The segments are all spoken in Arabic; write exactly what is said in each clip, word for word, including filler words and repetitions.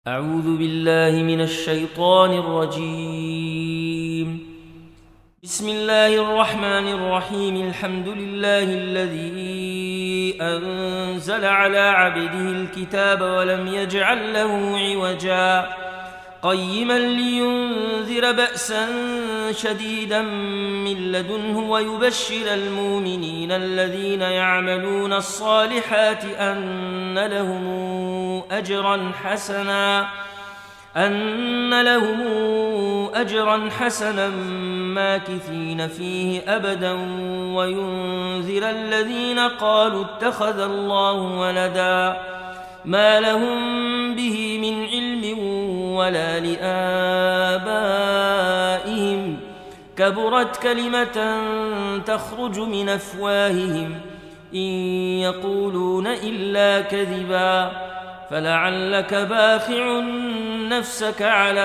أعوذ بالله من الشيطان الرجيم. بسم الله الرحمن الرحيم. الحمد لله الذي أنزل على عبده الكتاب ولم يجعل له عوجا قيما لينذر بأسا شديدا من لدنه ويبشر المؤمنين الذين يعملون الصالحات أن لهم أجرا حسنا أن لهم أجرا حسنا ماكثين فيه أبدا وينذر الذين قالوا اتخذ الله ولدا ما لهم به من علم ولا لآبائهم كبرت كلمة تخرج من أفواههم إن يقولون إلا كذبا فلعلك باخع نفسك على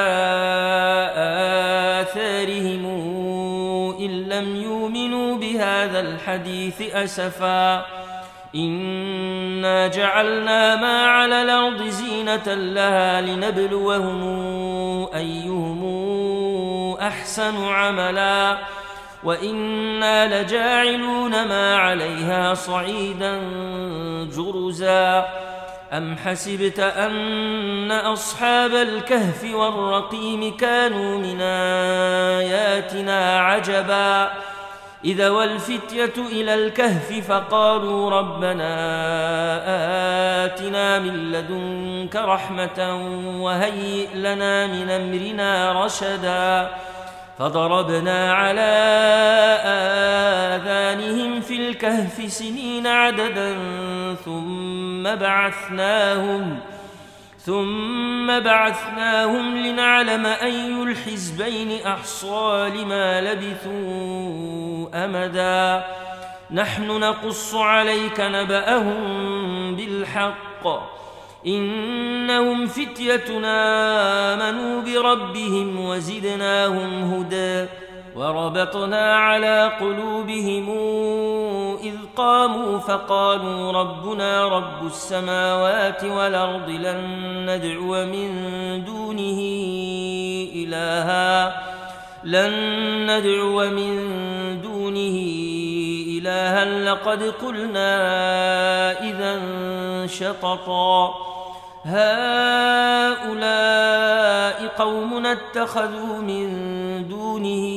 آثارهم إن لم يؤمنوا بهذا الحديث أسفا إنا جعلنا ما على الأرض زينة لها لنبلوهم أيهم أحسن عملا وإنا لجاعلون ما عليها صعيدا جرزا أم حسبت أن أصحاب الكهف والرقيم كانوا من آياتنا عجبا إذا والفتية إلى الكهف فقالوا ربنا آتنا من لدنك رحمة وهيئ لنا من أمرنا رشدا فضربنا على آذانهم في الكهف سنين عددا ثم بعثناهم ثم بعثناهم لنعلم أي الحزبين أحصى لما لبثوا أمدا نحن نقص عليك نبأهم بالحق إنهم فتيتنا آمنوا بربهم وزدناهم هدى وربطنا على قلوبهم إذ قاموا فقالوا ربنا رب السماوات والأرض لن ندعو من دونه إلها لن ندعو من دونه إلها لقد قلنا إذا شططا هؤلاء قومنا اتخذوا من دونه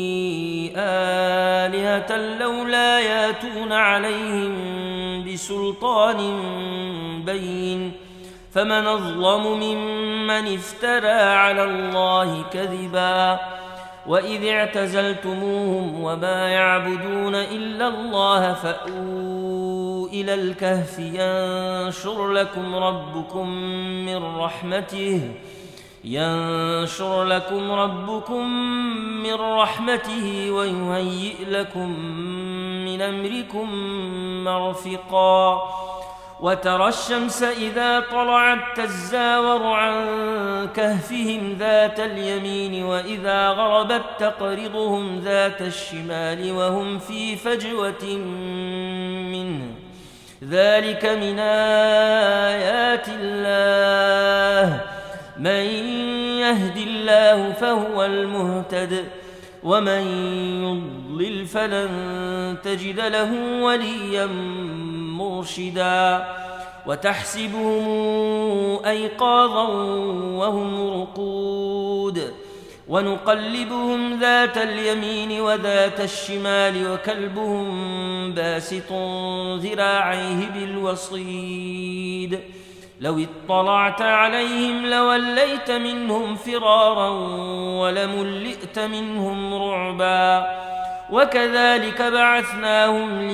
آلهة لولا ياتون عليهم بسلطان بين فمن أظلم ممن افترى على الله كذبا وإذ اعتزلتموهم وما يعبدون إلا الله فأووا إلى الكهف ينشر لكم ربكم من رحمته ينشر لكم ربكم من رحمته ويهيئ لكم من أمركم مرفقا وترى الشمس إذا طلعت تزاور عن كهفهم ذات اليمين وإذا غربت تقرضهم ذات الشمال وهم في فجوة منه ذلك من آيات الله من يهد الله فهو المهتد ومن يضلل فلن تجد له وليا مرشدا وتحسبهم أيقاظا وهم رقود ونقلبهم ذات اليمين وذات الشمال وكلبهم باسط ذراعيه بالوصيد لو اطلعت عليهم لوليت منهم فرارا ولملئت منهم رعبا وكذلك بعثناهم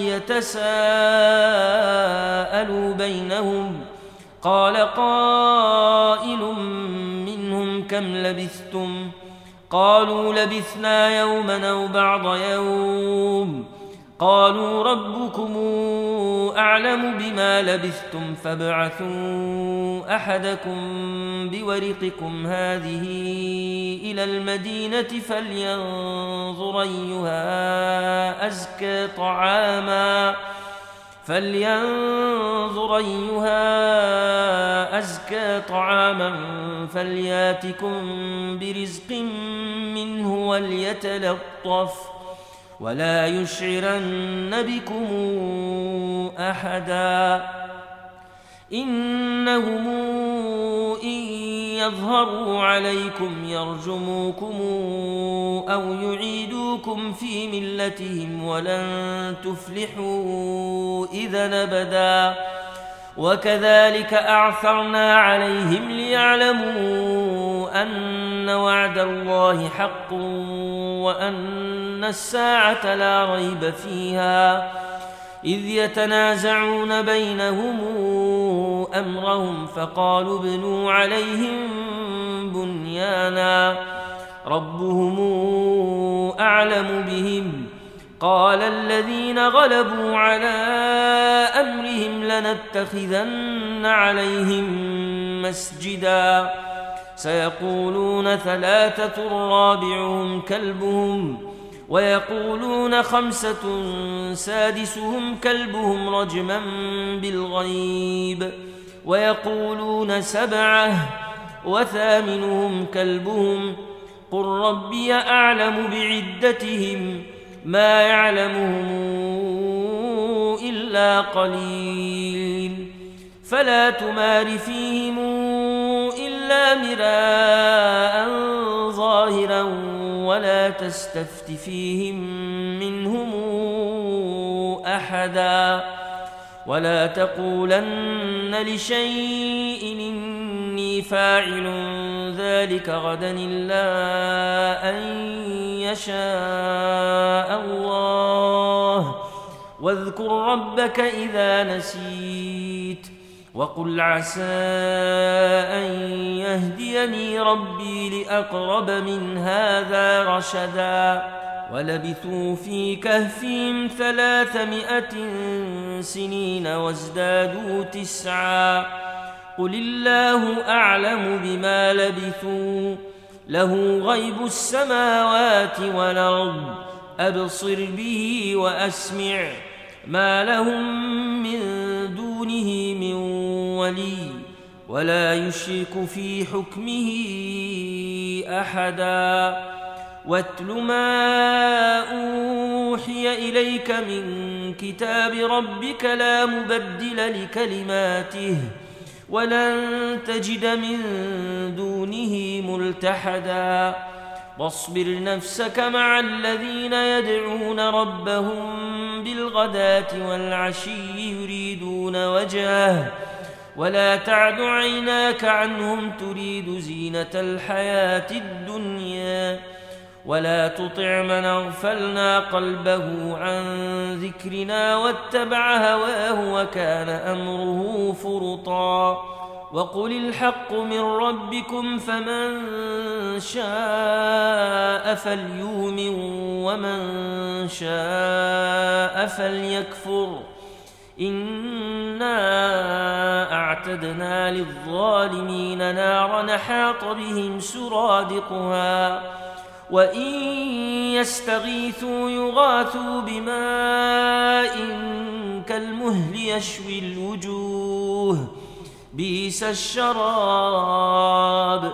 ليتساءلوا بينهم قال قائل منهم كم لبثتم قالوا لبثنا يوما أو بعض يوم قالوا ربكم أعلم بما لبثتم فابعثوا أحدكم بورقكم هذه إلى المدينة فلينظر أيها أزكى طعاما فلينظر أيها أزكى طعاما فلياتكم برزق منه وليتلطف ولا يشعرن بكم أحدا إنهم إن يظهروا عليكم يرجموكم أو يعيدوكم في ملتهم ولن تفلحوا إذا أبدا وكذلك أعثرنا عليهم ليعلموا أن وعد الله حق وأن الساعة لا ريب فيها إذ يتنازعون بينهم أمرهم فقالوا ابنوا عليهم بنيانا ربهم أعلم بهم قال الذين غلبوا على أمرهم لنتخذن عليهم مسجدا سيقولون ثلاثة رابعهم كلبهم ويقولون خمسة سادسهم كلبهم رجما بالغيب ويقولون سبعة وثامنهم كلبهم قل ربي أعلم بعدتهم ما يعلمهم إلا قليل فلا تمار فيهم إلا مراء ظاهرا ولا تستفت فيهم منهم أحدا ولا تقولن لشيء إني فاعل ذلك غدا إلا أن يشاء الله واذكر ربك إذا نسيت وقل عسى أن يهديني ربي لأقرب من هذا رشدا ولبثوا في كهفهم ثلاثمائة سنين وازدادوا تسعا قل الله أعلم بما لبثوا له غيب السماوات والأرض أبصر به وأسمع ما لهم من دونه من ولي ولا يشرك في حكمه أحدا واتل ما أوحي إليك من كتاب ربك لا مبدل لكلماته ولن تجد من دونه ملتحدا واصبر نفسك مع الذين يدعون ربهم بالغداة والعشي يريدون وجهه ولا تعد عيناك عنهم تريد زينة الحياة الدنيا ولا تطع من أغفلنا قلبه عن ذكرنا واتبع هواه وكان أمره فرطا وقل الحق من ربكم فمن شاء فليؤمن ومن شاء فليكفر إنا أعتدنا للظالمين نارا حاط بهم سرادقها وإن يستغيثوا يغاثوا بماء كالمهل يشوي الوجوه بئس الشراب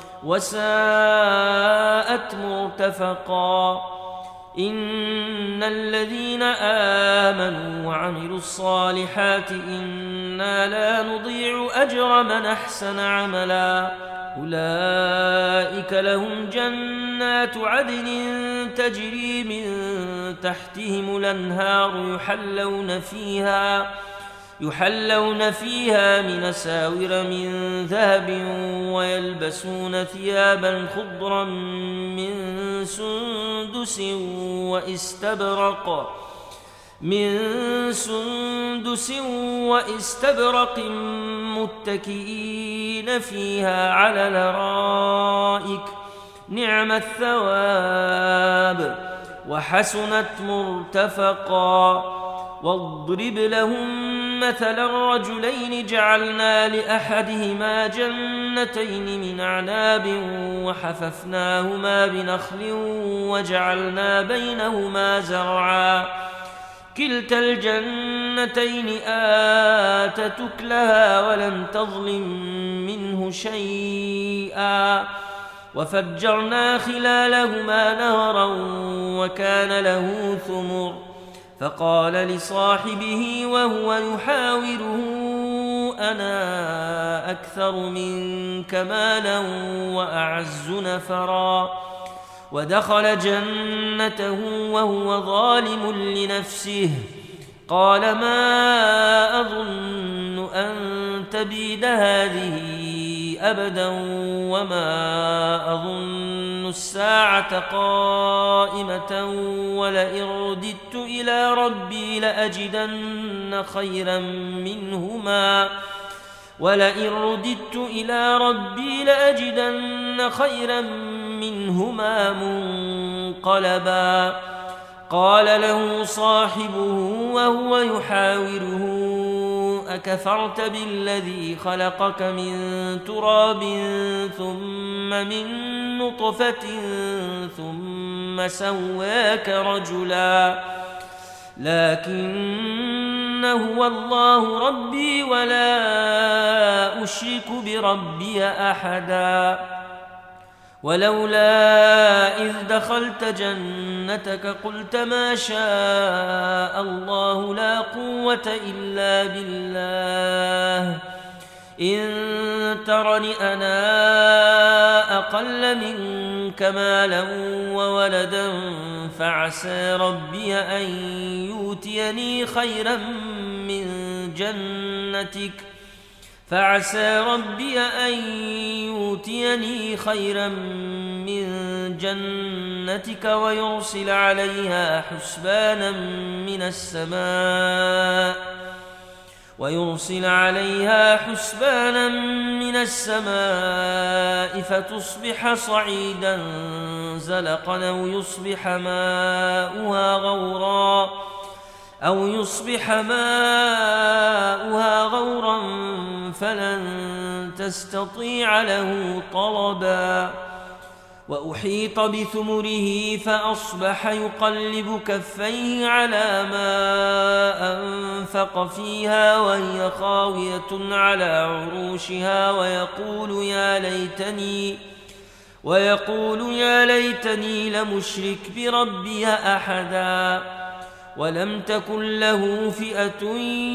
وساءت مرتفقا إن الذين آمنوا وعملوا الصالحات إنا لا نضيع أجر من أحسن عملا أولئك لهم جنات عدن تجري من تحتهم الأنهار يحلون فيها يحلون فيها من أساور من ذهب ويلبسون ثيابا خضرا من سندس واستبرق من سندس واستبرق متكئين فيها على الأرائك نعم الثواب وحسنت مرتفقا واضرب لهم مثلا رجلين جعلنا لأحدهما جنتين من أعناب وحففناهما بنخل وجعلنا بينهما زرعا كلتا الجنتين آتت أكلها ولم تظلم منه شيئا وفجرنا خلالهما نهرا وكان له ثمر فقال لصاحبه وهو يحاوره أنا أكثر منك مالا وأعز نفرا ودخل جنته وهو ظالم لنفسه قال ما أظن أن تبيد هذه أبدا وما أظن الساعة قائمة ولئن رددت إلى ربي لأجدن خيرا منهما ولئن رددت إلى ربي لأجدن خيرا منهما منقلبا قال له صاحبه وهو يحاوره أكفرت بالذي خلقك من تراب ثم من نطفة ثم سواك رجلا لكن هو الله ربي ولا أشرك بربي أحدا ولولا إذ دخلت جنتك قلت ما شاء الله لا قوة إلا بالله إن ترني أنا أقل منك مالا وولدا فعسى ربي أن يؤتيني خيرا من جنتك فعسى ربي أن يؤتيني خيرا من جنتك ويرسل عليها حسبانا من السماء ويرسل عليها حسبانا من السماء فتصبح صعيدا زلقا أو يصبح ماؤها غورا أو يصبح ماؤها غورا فلن تستطيع له طلبا وأحيط بثمره فأصبح يقلب كفيه على ما أنفق فيها وهي خاوية على عروشها ويقول يا ليتني ويقول يا ليتني لمشرك بربي أحدا ولم تكن له فئة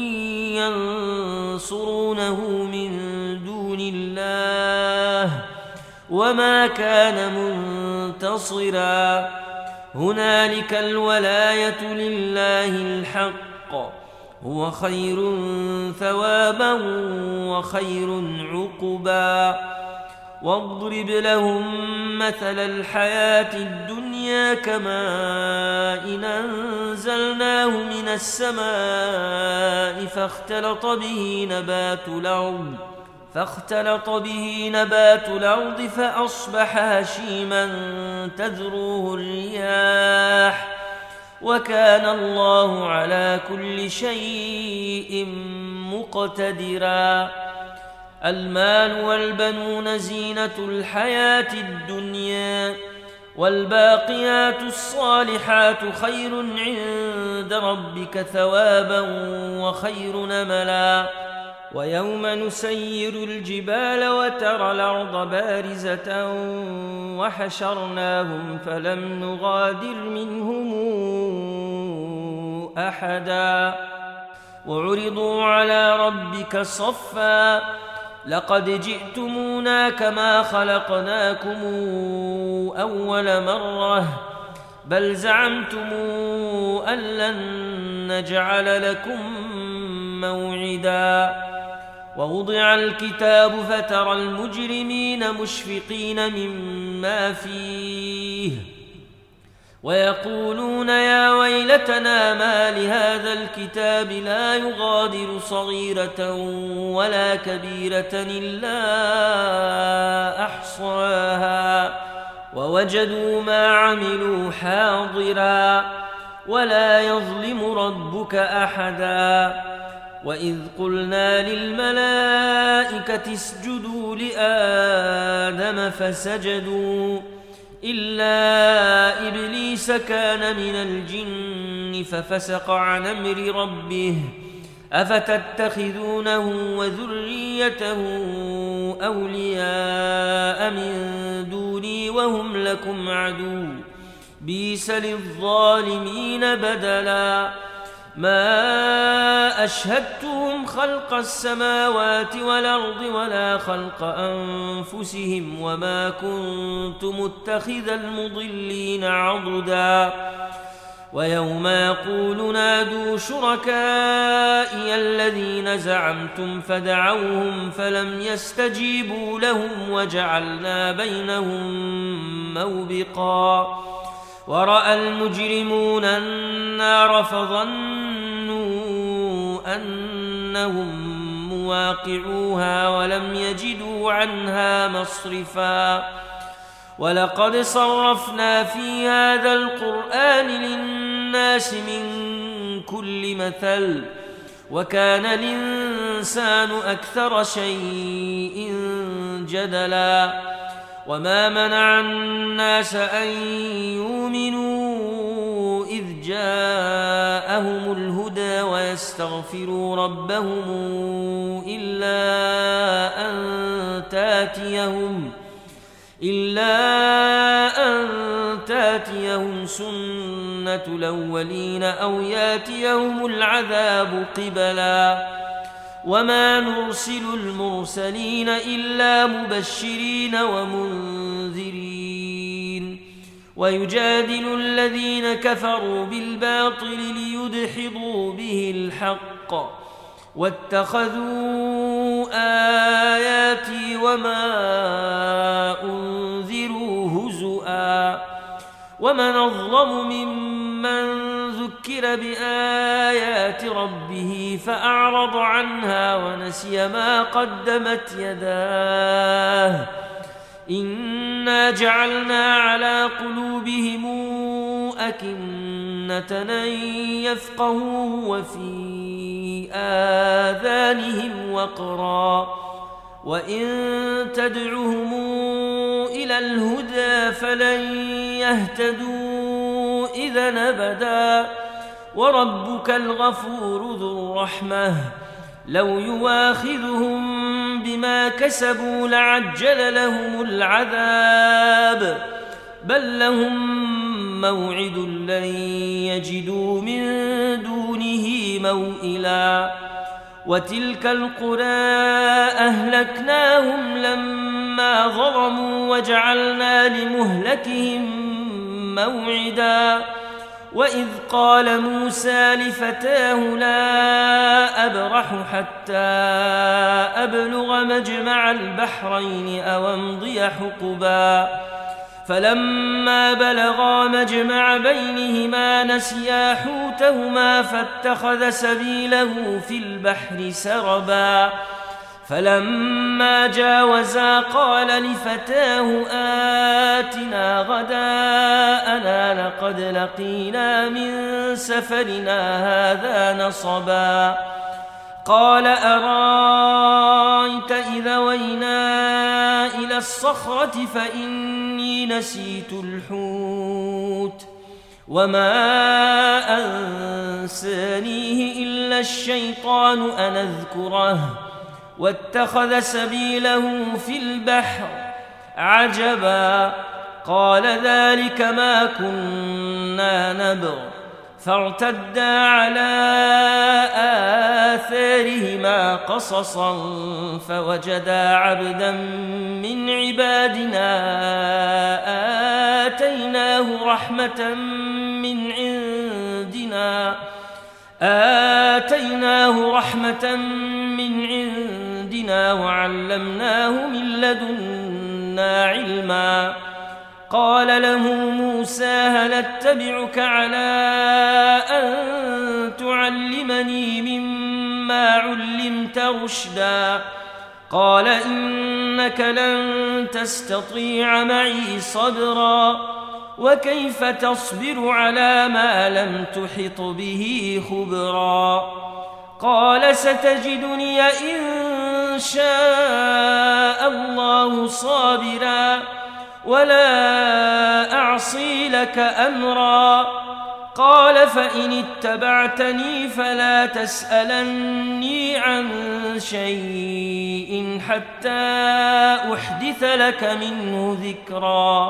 ينصرونه من دون الله وما كان منتصرا هنالك الولاية لله الحق هو خير ثوابا وخير عقبا واضرب لهم مثل الحياة الدنيا كماء إن أنزلناه من السماء فاختلط به نبات الأرض فاختلط به نبات الأرض فأصبح هشيما تذروه الرياح وكان الله على كل شيء مقتدرا المال والبنون زينة الحياة الدنيا والباقيات الصالحات خير عند ربك ثوابا وخير نملا ويوم نسير الجبال وترى الأرض بارزة وحشرناهم فلم نغادر منهم أحدا وعرضوا على ربك صفا لقد جئتمونا كما خلقناكم أول مرة بل زعمتم أن لن نجعل لكم موعدا ووضع الكتاب فترى المجرمين مشفقين مما فيه ويقولون يا ويلتنا ما لهذا الكتاب لا يغادر صغيرة ولا كبيرة إلا أحصاها ووجدوا ما عملوا حاضرا ولا يظلم ربك أحدا وإذ قلنا للملائكة اسجدوا لآدم فسجدوا إلا إبليس كان من الجن ففسق عن أمر ربه أفتتخذونه وذريته أولياء من دوني وهم لكم عدو بئس للظالمين بدلا ما أشهدتهم خلق السماوات والأرض ولا خلق أنفسهم وما كنت متخذ المضلين عضدا ويوم يقول نادوا شركائي الذين زعمتم فدعوهم فلم يستجيبوا لهم وجعلنا بينهم موبقا ورأى المجرمون النار فظنوا أنهم مواقعوها ولم يجدوا عنها مصرفا ولقد صرفنا في هذا القرآن للناس من كل مثل وكان الإنسان أكثر شيء جدلا وما منع الناس أن يؤمنوا إذ جاءهم الهدى ويستغفروا ربهم إلا أن تاتيهم إلا أن تاتيهم سنة الأولين أو ياتيهم العذاب قبلا وما نرسل المرسلين إلا مبشرين ومنذرين ويجادل الذين كفروا بالباطل ليدحضوا به الحق واتخذوا آياتي وما أنذروا هزؤا ومن أظلم ممن ذكر بآيات ربه فأعرض عنها ونسي ما قدمت يداه إنا جعلنا على قلوبهم أكنة أن يفقهوه وفي آذانهم وقرا وإن تدعهم إلى الهدى فلن يهتدوا إذا أبدا وربك الغفور ذو الرحمة لو يواخذهم بما كسبوا لعجل لهم العذاب بل لهم موعد لن يجدوا من دونه موئلا وتلك القرى أهلكناهم لما ظلموا وجعلنا لمهلكهم موعدا وإذ قال موسى لفتاه لا أبرح حتى أبلغ مجمع البحرين أو أمضي حقبا فلما بلغا مجمع بينهما نسيا حوتهما فاتخذ سبيله في البحر سربا فلما جاوزا قال لفتاه آتنا غداءنا لقد لقينا من سفرنا هذا نصبا قال أرايت إذا وينا إلى الصخرة فإني نسيت الحوت وما أنسانيه إلا الشيطان أن أذكره واتخذ سبيله في البحر عجبا قال ذلك ما كنا نبغ فارتدا على آثارهما قصصا فوجدا عبدا من عبادنا آتيناه رحمة من عندنا آتيناه رحمة من عندنا وعلمناه من لدنا علما قال له موسى هل اتبعك على أن تعلمني مما علمت رشدا قال إنك لن تستطيع معي صبرا وكيف تصبر على ما لم تحط به خبرا قال ستجدني إن شاء الله صابرا ولا أعصي لك أمرا قال فإن اتبعتني فلا تسألني عن شيء حتى أحدث لك منه ذكرا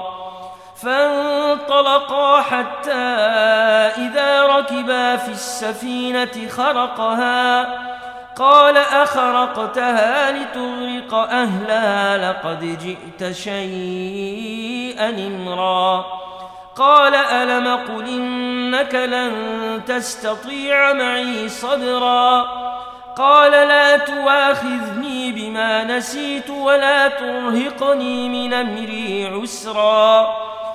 فانطلقا حتى إذا ركبا في السفينة خرقها قال أخرقتها لتغرق أهلها لقد جئت شيئا إمرا قال ألم قل إنك لن تستطيع معي صبرا قال لا تواخذني بما نسيت ولا ترهقني من أمري عسرا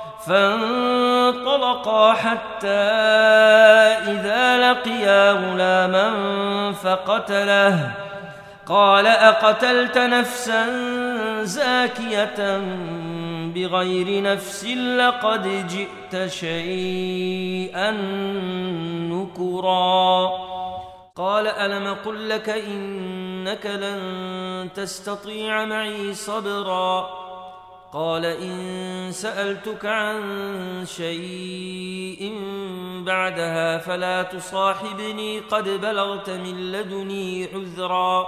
فانطلقا حتى إذا لقيا غلاما فقتله قال أقتلت نفسا زاكية بغير نفس لقد جئت شيئا نكرا قال ألم قل لك إنك لن تستطيع معي صبرا قال إن سألتك عن شيء بعدها فلا تصاحبني قد بلغت من لدني عذرا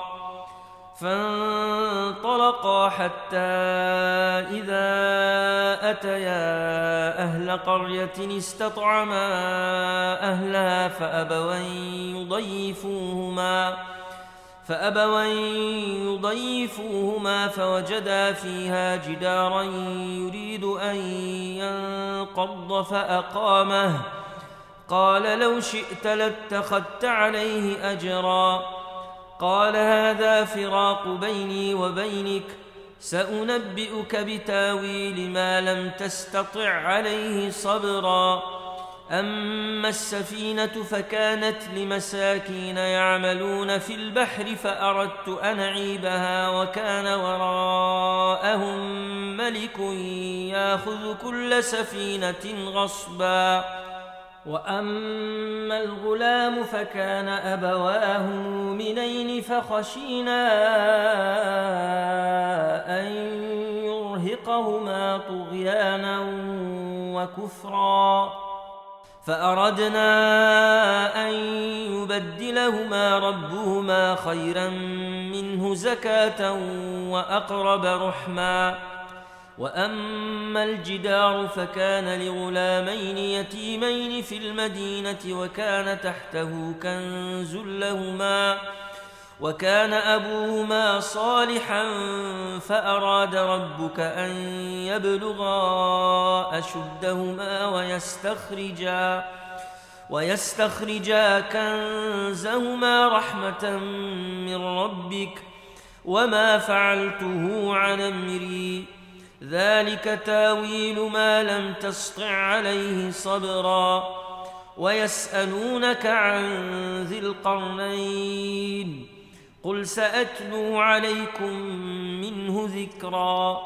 فانطلقا حتى إذا أتيا أهل قرية استطعما أهلها فأبوا يضيفوهما فأبوا يضيفوهما فوجدا فيها جدارا يريد أن ينقض فأقامه قال لو شئت لاتخذت عليه أجرا قال هذا فراق بيني وبينك سأنبئك بتاويل ما لم تستطع عليه صبرا أما السفينة فكانت لمساكين يعملون في البحر فأردت أن أعيبها وكان وراءهم ملك يأخذ كل سفينة غصبا وأما الغلام فكان أبواه مؤمنين فخشينا أن يرهقهما طغيانا وكفرا فأردنا أن يبدلهما ربهما خيرا منه زكاة وأقرب رحما وأما الجدار فكان لغلامين يتيمين في المدينة وكان تحته كنز لهما وكان أبوهما صالحا فأراد ربك أن يبلغا أشدهما ويستخرجا ويستخرجا كنزهما رحمة من ربك وما فعلته عن أمري ذلك تاويل ما لم تسطع عليه صبرا ويسألونك عن ذي القرنين قل سأتلو عليكم منه ذكرا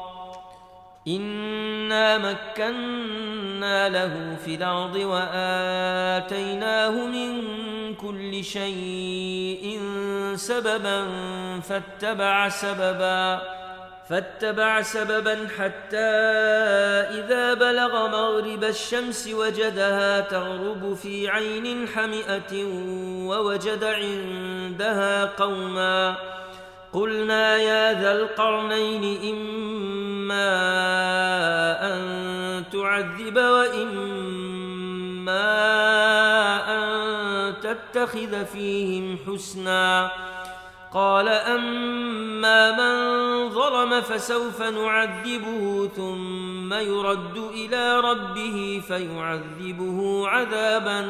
إنا مكنا له في الأرض وآتيناه من كل شيء سببا فاتبع سببا فاتبع سببا حتى إذا بلغ مغرب الشمس وجدها تغرب في عين حمئة ووجد عندها قوما قلنا يا ذا القرنين إما أن تعذب وإما أن تتخذ فيهم حسنا قال أما من ظلم فسوف نعذبه ثم يرد إلى ربه فيعذبه عذابا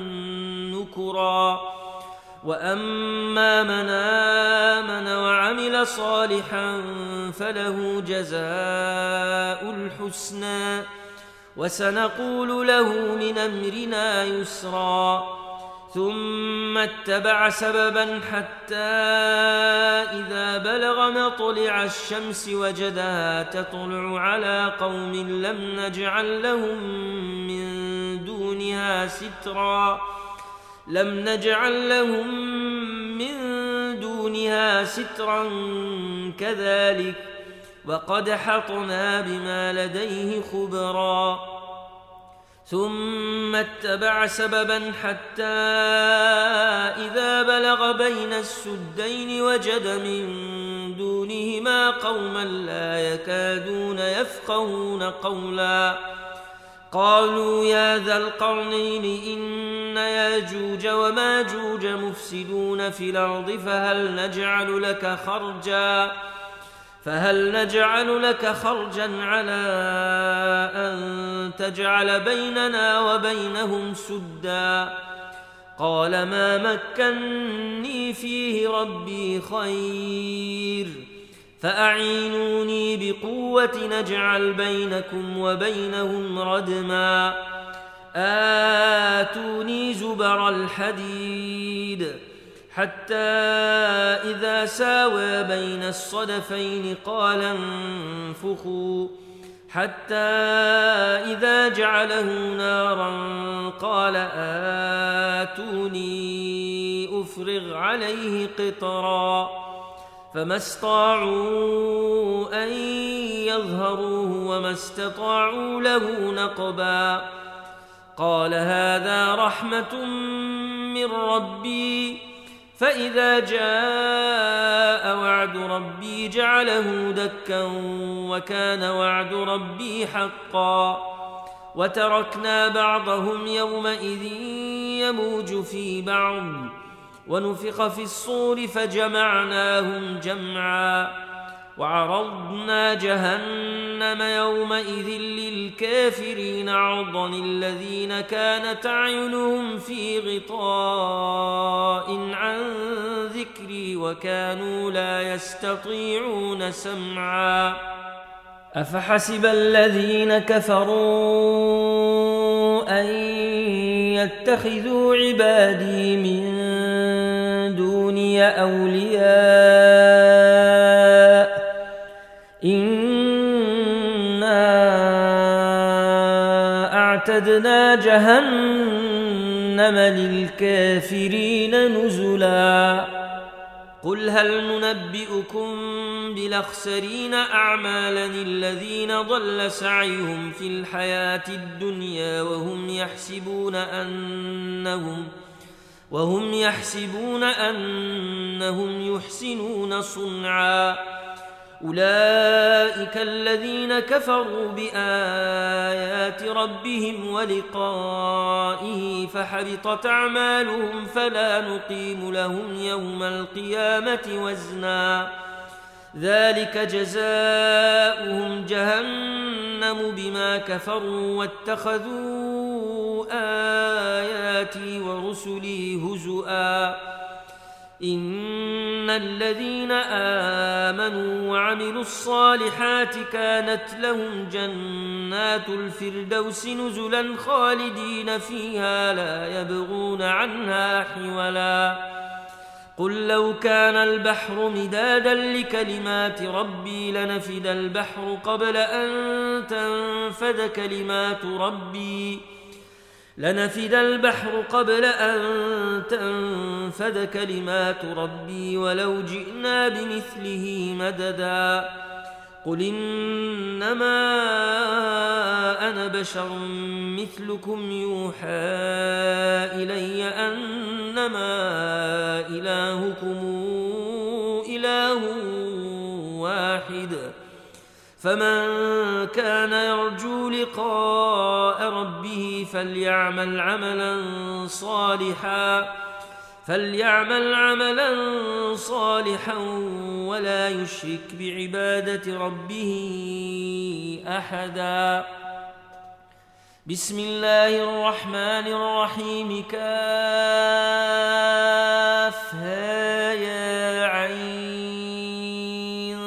نكرا وأما من آمن وعمل صالحا فله جزاء الحسنى وسنقول له من أمرنا يسرا ثم اتبع سببا حتى إذا بلغ مطلع الشمس وجدها تطلع على قوم لم نجعل لهم من دونها سترا لم نجعل لهم من دونها سترا كذلك وقد حطنا بما لديه خبرا ثم اتبع سببا حتى إذا بلغ بين السدين وجد من دونهما قوما لا يكادون يفقهون قولا قالوا يا ذا القرنين إن ياجوج وماجوج مفسدون في الأرض فهل نجعل لك خرجا فهل نجعل لك خرجا على أن تجعل بيننا وبينهم سدا قال ما مكني فيه ربي خير فأعينوني بقوة نجعل بينكم وبينهم ردما آتوني زبر الحديد حتى إذا ساوى بين الصدفين قال انفخوا حتى إذا جعله نارا قال آتوني أفرغ عليه قطرا فما استطاعوا أن يظهروه وما استطاعوا له نقبا قال هذا رحمة من ربي فإذا جاء وعد ربي جعله دكا وكان وعد ربي حقا وتركنا بعضهم يومئذ يموج في بعض ونفخ في الصور فجمعناهم جمعا وعرضنا جهنم يومئذ للكافرين عرضا الذين كانت أعينهم في غطاء عن ذكري وكانوا لا يستطيعون سمعا أفحسب الذين كفروا أن يتخذوا عبادي من دوني أولياء إنا أعتدنا جهنم للكافرين نزلا قل هل ننبئكم بالأخسرين أعمالا الذين ضل سعيهم في الحياة الدنيا وهم يحسبون أنهم وهم يحسبون أنهم يحسنون صنعا أولئك الذين كفروا بآيات ربهم ولقائه فحبطت أعمالهم فلا نقيم لهم يوم القيامة وزنا ذلك جزاؤهم جهنم بما كفروا واتخذوا آياتي ورسلي هزؤا إن الذين آمنوا وعملوا الصالحات كانت لهم جنات الفردوس نزلا خالدين فيها لا يبغون عنها حولا قل لو كان البحر مدادا لكلمات ربي لنفد البحر قبل أن تنفد كلمات ربي لنفد البحر قبل أن تنفد كلمات ربي ولو جئنا بمثله مددا قل إنما أنا بشر مثلكم يوحى إلي أنما إلهكم إله واحد فمن كان يرجو لقاء ربه فليعمل عملا صالحا فليعمل عملا صالحا ولا يشرك بعبادة ربه أحدا بسم الله الرحمن الرحيم كافها يا عين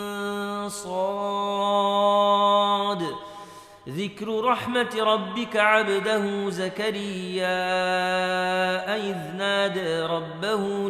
صاد ذكر رحمة ربك عبده زكريا إذ نادى ربه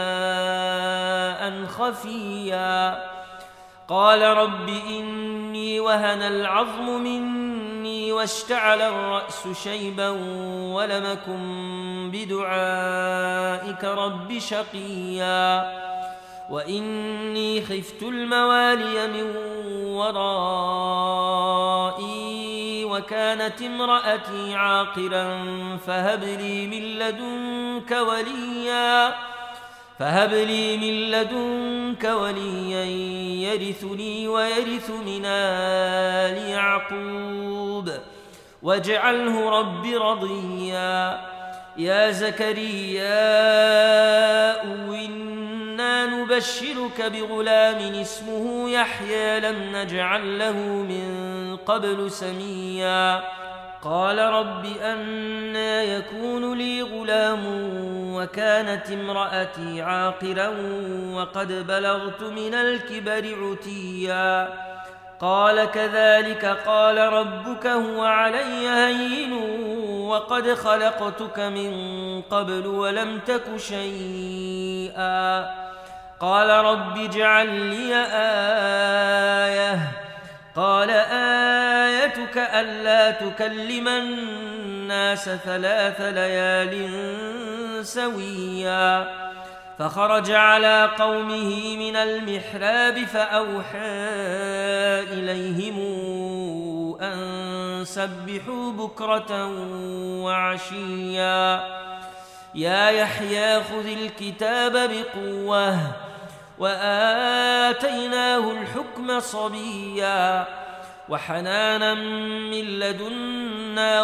نداء خفيا قال رب إني وهن العظم مني واشتعل الرأس شيبا ولم أكن بدعائك رب شقيا وإني خفت الموالي من ورائي وكانت امرأتي عاقرا فهب لي من لدنك وليا فهب لي من لدنك وليا يرثني ويرث من آل يعقوب واجعله رب رضيا يا زكريا إنا نبشرك بغلام اسمه يحيى لم نجعل له من قبل سميا قال رب أنى يكون لي غلام وكانت امرأتي عاقرا وقد بلغت من الكبر عتيا قال كذلك قال ربك هو علي هين وقد خلقتك من قبل ولم تك شيئا قال رب اجعل لي آية قال آيتك ألا تكلم الناس ثلاث ليال سويا فخرج على قومه من المحراب فأوحى إليهم أن سبحوا بكرة وعشيا يا يحيى خذ الكتاب بقوة وآتيناه الحكم صبيا وحنانا من لدنا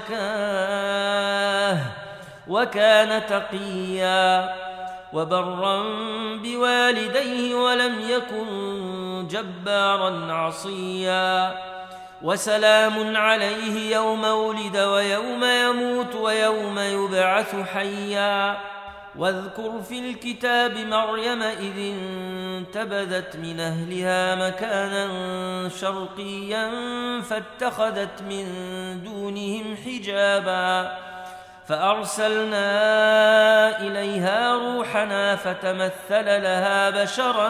وزكاه وكان تقيا وبرا بوالديه ولم يكن جبارا عصيا وسلام عليه يوم ولد ويوم يموت ويوم يبعث حيا واذكر في الكتاب مريم إذ انتبذت من أهلها مكانا شرقيا فاتخذت من دونهم حجابا فأرسلنا إليها روحنا فتمثل لها بشرا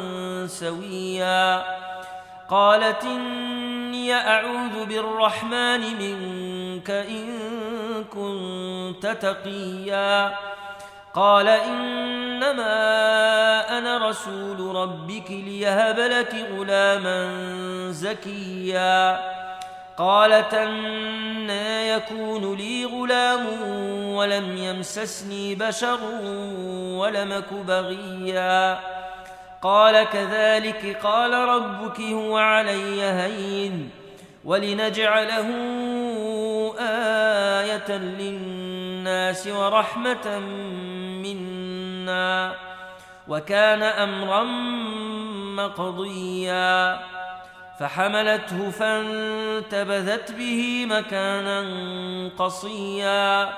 سويا قالت إني أعوذ بالرحمن منك إن كنت تقيا قال إنما أنا رسول ربك ليهب لك غلاما زكيا قالت أنى يكون لي غلام ولم يمسسني بشر ولم أك بغيا قال كذلك قال ربك هو علي هين ولنجعله آية للناس ورحمة منا وكان أمرا مقضيا فحملته فانتبذت به مكانا قصيا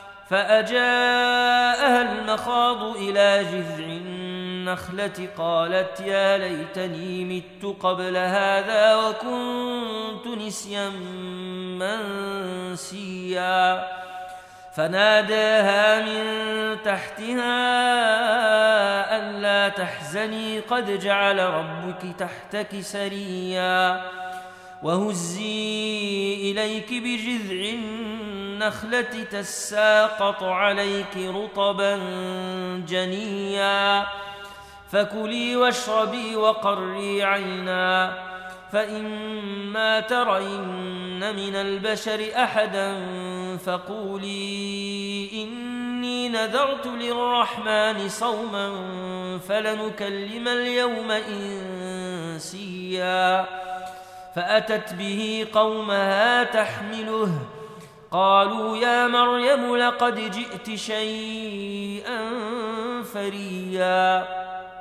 فأجاءها المخاض إلى جذع النخلة قالت يا ليتني مت قبل هذا وكنت نسيا منسيا فناداها من تحتها ألا تحزني قد جعل ربك تحتك سريا وهزي إليك بجذع النخلة تساقط عليك رطبا جنيا فكلي واشربي وقري عينا فإما ترين من البشر أحدا فقولي إني نذرت للرحمن صوما فلنكلم اليوم إنسيا فأتت به قومها تحمله قالوا يا مريم لقد جئت شيئا فريا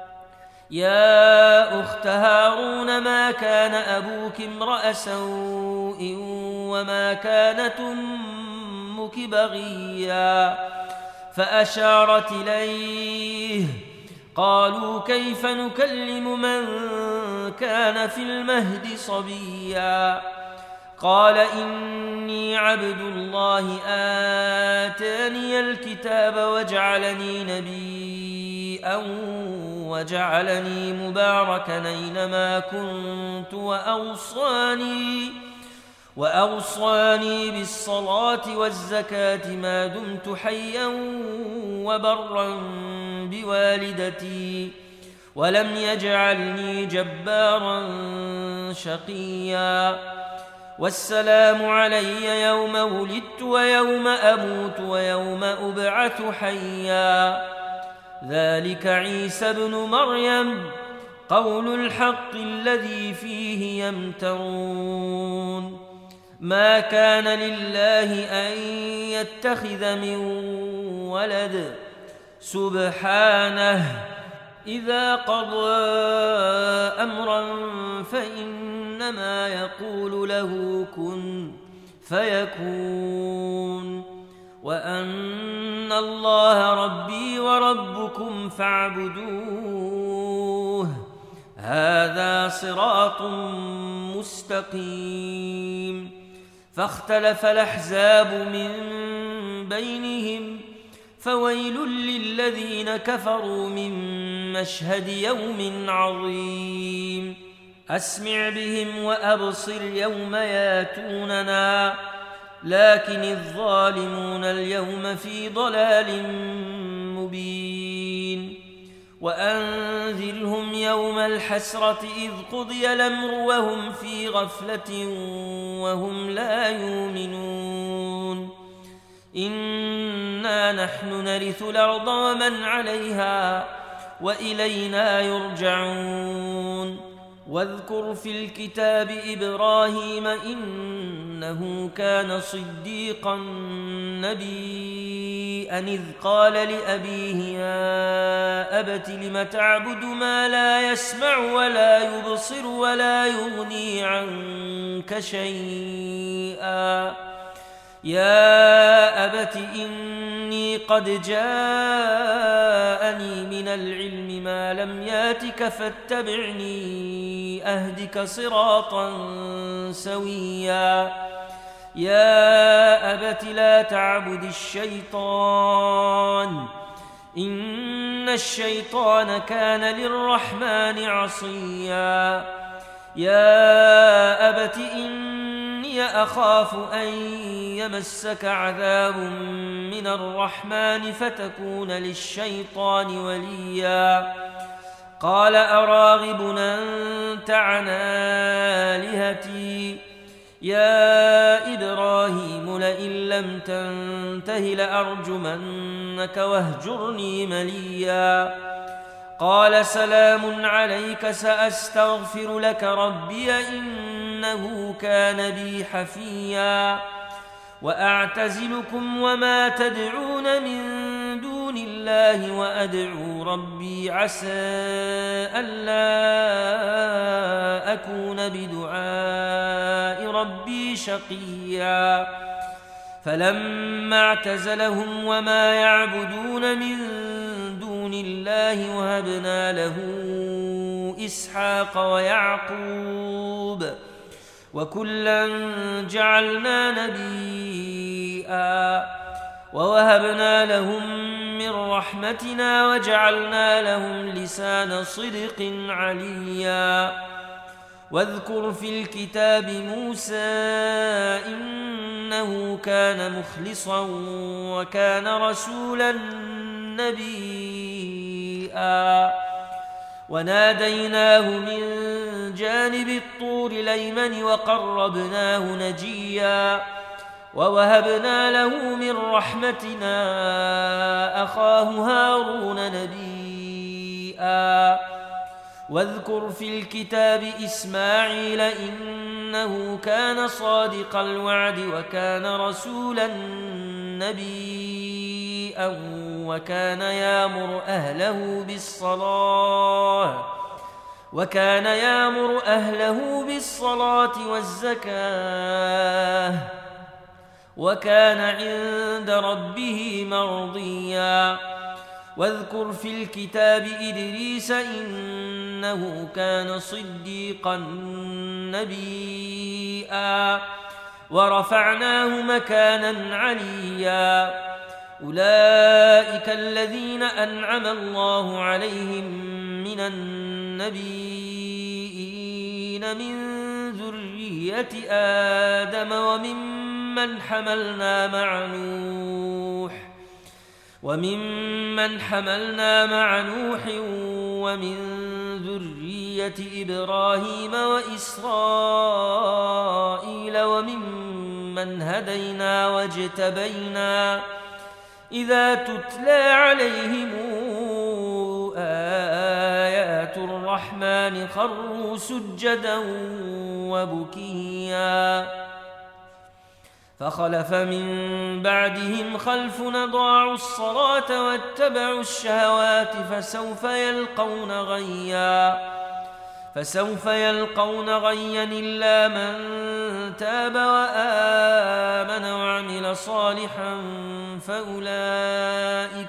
يا أخت هارون ما كان أبوك امرأ سوء وما كانت أمك بغيا فأشارت إليه قالوا كيف نكلم من كان في المهد صبيا قال إني عبد الله آتاني الكتاب وجعلني نبيا وجعلني مباركا أينما كنت وأوصاني وأوصاني بالصلاة والزكاة ما دمت حيا وبرا بوالدتي ولم يجعلني جبارا شقيا والسلام علي يوم ولدت ويوم أموت ويوم أبعث حيا ذلك عيسى ابن مريم قول الحق الذي فيه يمترون ما كان لله أن يتخذ من ولد سبحانه إذا قضى أمرا فإنما يقول له كن فيكون وأن الله ربي وربكم فاعبدوه هذا صراط مستقيم فاختلف الأحزاب من بينهم فويل للذين كفروا من مشهد يوم عظيم أسمع بهم وأبصر يوم ياتوننا لكن الظالمون اليوم في ضلال مبين وأنذرهم يوم الحسرة إذ قضي الأمر وهم في غفلة وهم لا يؤمنون إنا نحن نرث الأرض ومن عليها وإلينا يرجعون واذكر في الكتاب إبراهيم إنه كان صديقا نبيا إذ قال لأبيه يا أبت لم تعبد ما لا يسمع ولا يبصر ولا يغني عنك شيئا يا أبت إني قد جاءني من العلم ما لم ياتك فاتبعني أهدك صراطا سويا يا أبت لا تعبد الشيطان إن الشيطان كان للرحمن عصيا يا أبت إني أخاف أن يمسك عذاب من الرحمن فتكون للشيطان وليا قال أراغب أنت عن آلهتي يا إبراهيم لئن لم تنته لأرجمنك واهجرني مليا قال سلام عليك سأستغفر لك ربي إنه كان بي حفيا وأعتزلكم وما تدعون من دون الله وأدعو ربي عسى ألا أكون بدعاء ربي شقيا فلما اعتزلهم وما يعبدون من دون الله وهبنا له إسحاق ويعقوب وكلا جعلنا نبيا ووهبنا لهم من رحمتنا وجعلنا لهم لسان صدق عليا واذكر في الكتاب موسى إنه كان مخلصا وكان رسولا نبيا وناديناه من جانب الطور الأيمن وقربناه نجيا ووهبنا له من رحمتنا أخاه هارون نبيا واذكر في الكتاب إسماعيل إنه كان صادق الوعد وكان رسولا نبيا وكان يأمر أهله بالصلاة وكان يأمر أهله بالصلاة والزكاة وكان عند ربه مرضيا واذكر في الكتاب إدريس إنه كان صديقا نبيا ورفعناه مكانا عليا أولئك الذين أنعم الله عليهم من النبيين من ذرية آدم وممن حملنا مع نوح وممن حملنا مع نوح ومن ذرية إبراهيم وإسرائيل وممن هدينا واجتبينا إذا تتلى عليهم آيات الرحمن خروا سجدا وبكيا فخلف من بعدهم خلف أضاعوا الصلاة واتبعوا الشهوات فسوف يلقون غيا فسوف يلقون غيا إلا من تاب وآمن وعمل صالحا فأولئك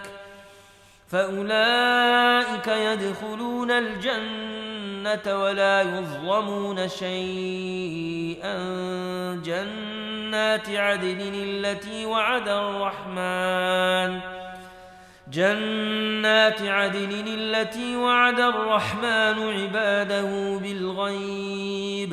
فأولئك يدخلون الجنة ولا يظلمون شيئا جنات عدن التي وعد الرحمن جنات عدن التي وعد الرحمن عباده بالغيب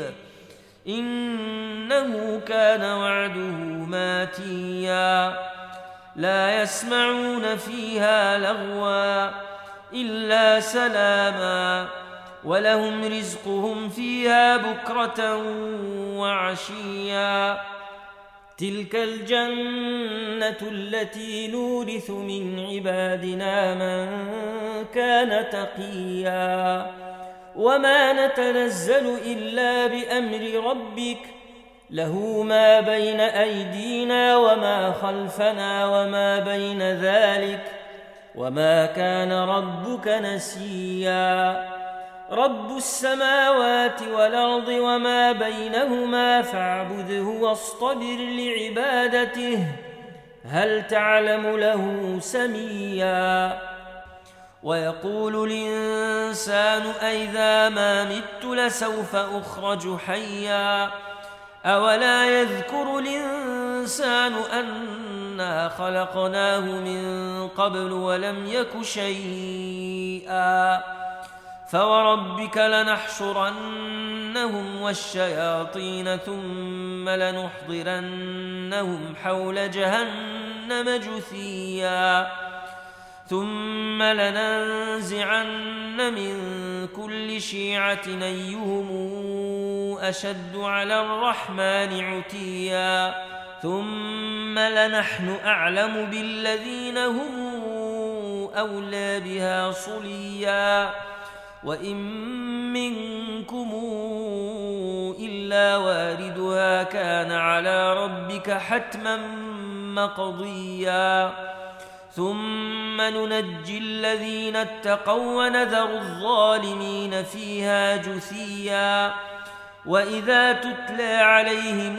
إنه كان وعده ماتيا لا يسمعون فيها لغوا إلا سلاما ولهم رزقهم فيها بكرة وعشيا تلك الجنة التي نورث من عبادنا من كان تقيا وما نتنزل إلا بأمر ربك له ما بين أيدينا وما خلفنا وما بين ذلك وما كان ربك نسيا رب السماوات والأرض وما بينهما فاعبده واصطبر لعبادته هل تعلم له سميا ويقول الإنسان أئذا ما مت لسوف أخرج حيا أولا يذكر الإنسان أنا خلقناه من قبل ولم يك شيئا فوربك لنحشرنهم والشياطين ثم لنحضرنهم حول جهنم جثيا ثم لننزعن من كل شيعة أيهم أشد على الرحمن عتيا ثم لنحن أعلم بالذين هم أولى بها صليا وإن منكم إلا واردها كان على ربك حتما مقضيا ثم ننجي الذين اتقوا ونذر الظالمين فيها جثيا وإذا تتلى عليهم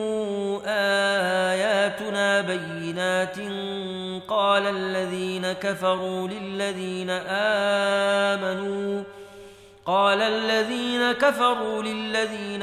آياتنا بينات قال الذين كفروا للذين آمنوا قال الذين كفروا للذين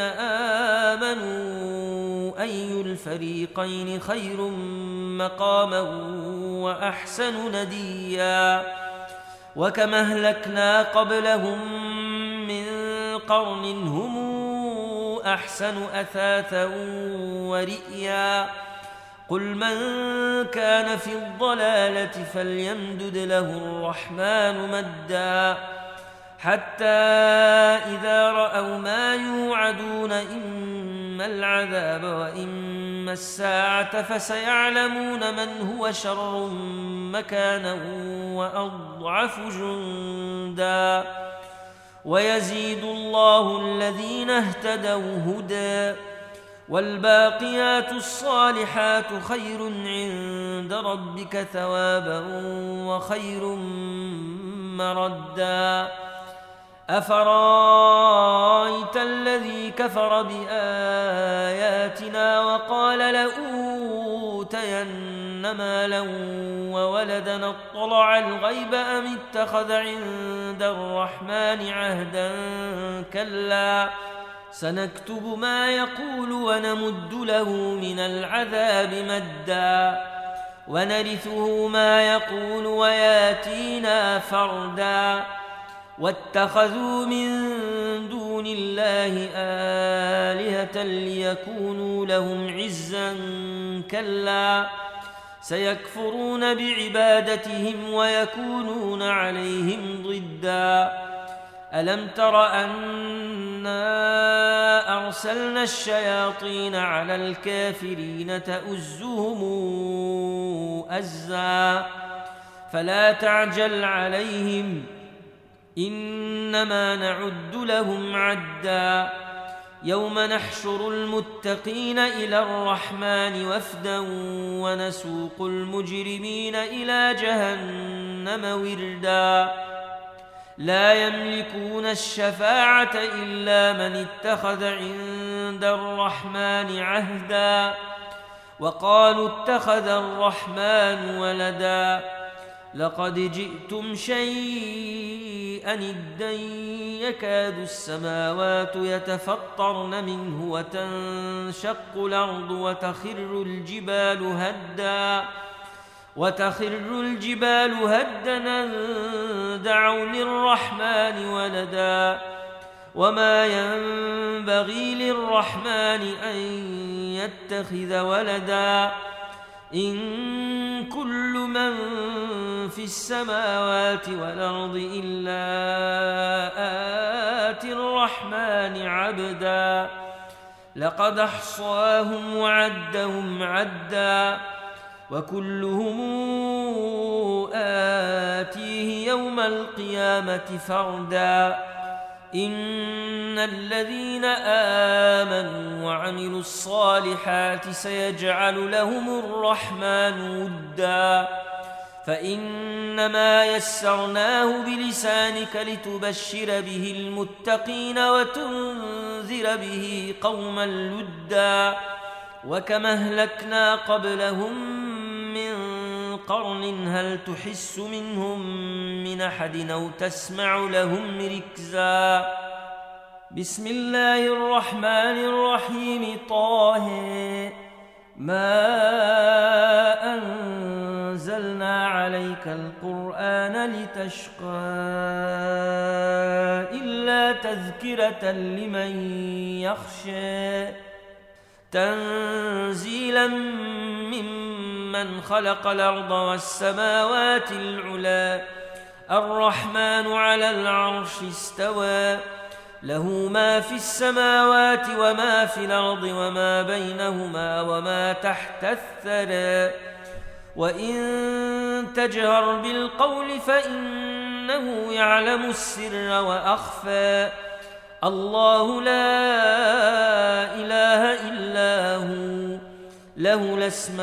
آمنوا أي الفريقين خير مقاما وأحسن نديا وكم أهلكنا قبلهم من قرن هم أحسن أثاثا ورئيا قل من كان في الضلالة فليمدد له الرحمن مدا حتى إذا رأوا ما يوعدون إما العذاب وإما الساعة فسيعلمون من هو شر مكانا وأضعف جندا ويزيد الله الذين اهتدوا هدى والباقيات الصالحات خير عند ربك ثوابا وخير مردا أفرايت الذي كفر بآياتنا وقال لأوتين مالا وولدا اطلع الغيب أم اتخذ عند الرحمن عهدا كلا سنكتب ما يقول ونمد له من العذاب مدا ونرثه ما يقول وياتينا فردا واتخذوا من دون الله آلهة ليكونوا لهم عزا كلا سيكفرون بعبادتهم ويكونون عليهم ضدا ألم تر أنا أرسلنا الشياطين على الكافرين تؤزهم أزا فلا تعجل عليهم إنما نعد لهم عدا يوم نحشر المتقين إلى الرحمن وفدا ونسوق المجرمين إلى جهنم وردا لا يملكون الشفاعة إلا من اتخذ عند الرحمن عهدا وقالوا اتخذ الرحمن ولدا لقد جئتم شيئا إدا يكاد السماوات يتفطرن منه وتنشق الأرض وتخر الجبال هدا وتخر الجبال هدا أن دعوا للرحمن ولدا وما ينبغي للرحمن أن يتخذ ولدا إن كل من في السماوات والأرض إلا آتي الرحمن عبدا لقد أحصاهم وعدهم عدا وكلهم آتيه يوم القيامة فردا إن الذين آمنوا وعملوا الصالحات سيجعل لهم الرحمن ودا فإنما يسرناه بلسانك لتبشر به المتقين وتنذر به قوما لدا وكما أهلكنا قبلهم من قرن هل تحس منهم من أحد أو تسمع لهم ركزا بسم الله الرحمن الرحيم طه ما أنزلنا عليك القرآن لتشقى إلا تذكرة لمن يخشى تنزيلا ممن خلق الأرض والسماوات العلى الرحمن على العرش استوى له ما في السماوات وما في الأرض وما بينهما وما تحت الثرى وإن تجهر بالقول فإنه يعلم السر وأخفى الله لا إله إلا هو له الأسماء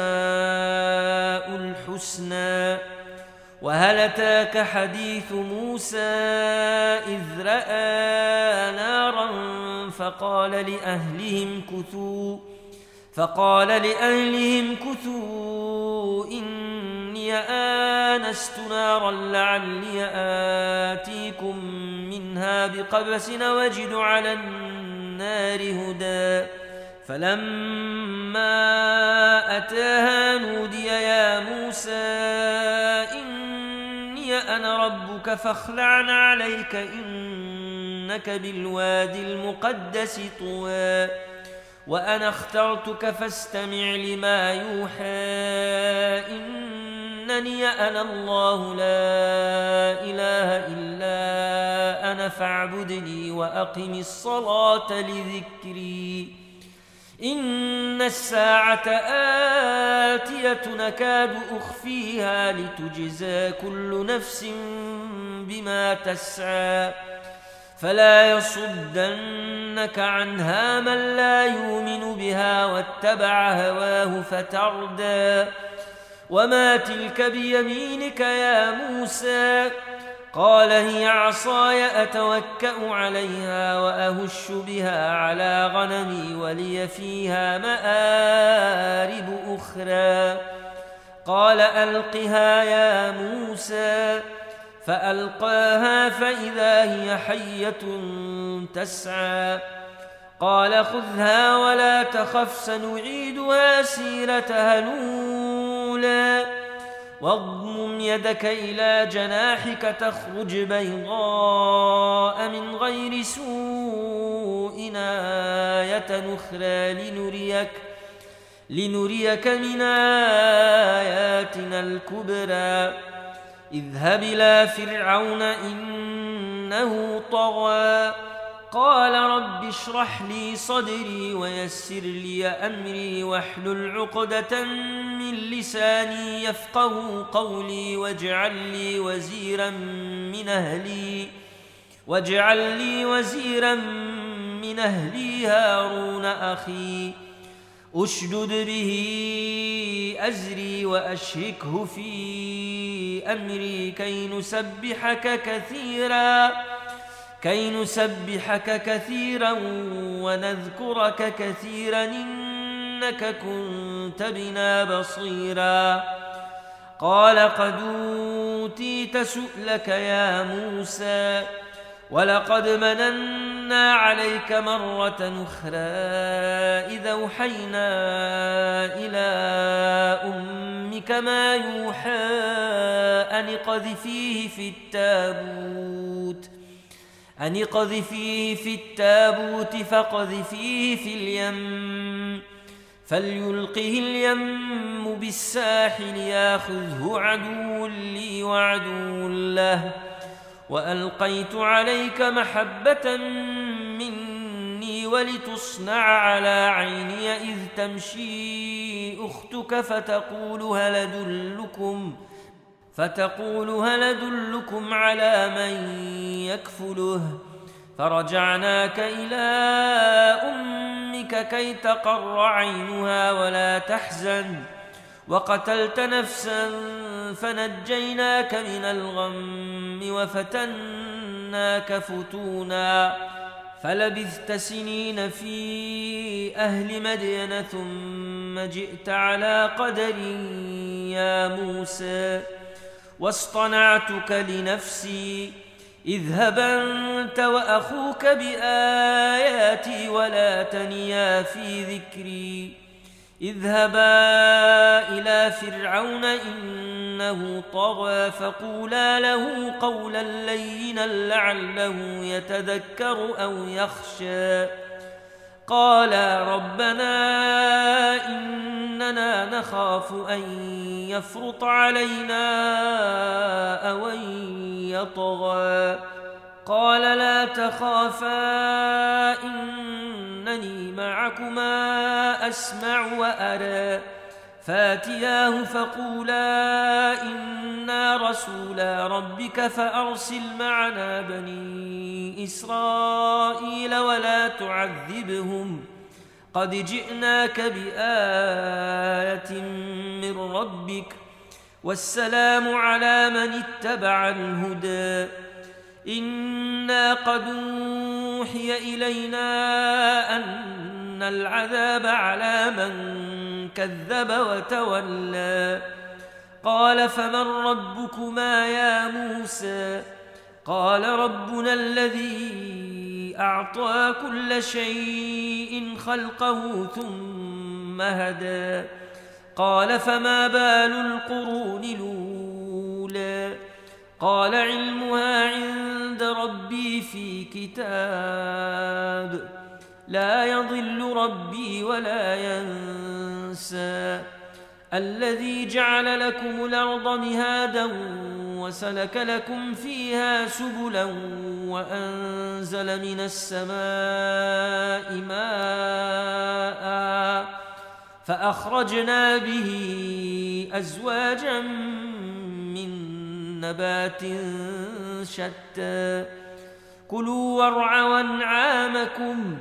الحسنى وهل أتاك حديث موسى إذ رأى نارا فقال لأهلهم كثوا فقال لأهلهم كثوا إني آنست نارا لعلي آتيكم منها بقبس وجد على النار هدى فلما أتاها نودي يا موسى إني أنا ربك فاخلع عليك إنك بالوادي المقدس طوى وأنا اخترتك فاستمع لما يوحى إنني أنا الله لا إله إلا أنا فاعبدني وأقم الصلاة لذكري إن الساعة آتية نكاد أخفيها لتجزى كل نفس بما تسعى فلا يصدنك عنها من لا يؤمن بها واتبع هواه فتردى وما تلك بيمينك يا موسى قال هي عصاي أتوكأ عليها وأهش بها على غنمي ولي فيها مآرب أخرى قال ألقها يا موسى فألقاها فإذا هي حية تسعى قال خذها ولا تخف سنعيدها سيرتها الأولى واضمم يدك إلى جناحك تخرج بيضاء من غير سوء آية أخرى لنريك لنريك من آياتنا الكبرى اذهب إلى فرعون إنه طغى قال رب اشرح لي صدري ويسر لي أمري واحلل عقدة من لساني يفقه قولي واجعل لي وزيرا من أهلي واجعل لي وزيرا من أهلي هارون أخي أشدد به أزري وأشركه في أمري كي نسبحك كثيرا كي نسبحك كثيرا ونذكرك كثيرا إنك كنت بنا بصيرا قال قد أوتيت سؤلك يا موسى ولقد مننا عليك مرة أخرى إذا أوحينا إلى أمك ما يوحى أن اقذفيه في التابوت أن اقذفيه في التابوت فاقذفيه في اليم فليلقه اليم بالساحل ياخذه عدو لي وعدو له وألقيت عليك محبة مني ولتصنع على عيني إذ تمشي أختك فتقول هل أدلكم فتقول هل أدلكم على من يكفله فرجعناك إلى أمك كي تقر عينها ولا تحزن وقتلت نفسا فنجيناك من الغم وفتناك فتونا فلبثت سنين في أهل مدين ثم جئت على قدر يا موسى واصطنعتك لنفسي اذهب أنت وأخوك بآياتي ولا تنيا في ذكري اذهبا إلى فرعون إنه طغى فقولا له قولا لينا لعله يتذكر أو يخشى قالا ربنا إننا نخاف أن يفرط علينا أو أن يطغى قال لا تخافا إنني معكما أسمع وأرى فاتياه فقولا إنا رسولا ربك فأرسل معنا بني إسرائيل ولا تعذبهم قد جئناك بآية من ربك والسلام على من اتبع الهدى إنا قد أوحي إلينا أن العذاب على من كذب وتولى قال فمن ربكما يا موسى قال ربنا الذي أعطى كل شيء خلقه ثم هدى قال فما بال القرون الأولى قال علمها عند ربي في كتاب لا يضل ربي ولا ينسى الذي جعل لكم الأرض مهادا وسلك لكم فيها سبلا وأنزل من السماء ماء فأخرجنا به أزواجا من نبات شتى كلوا وارعوا أنعامكم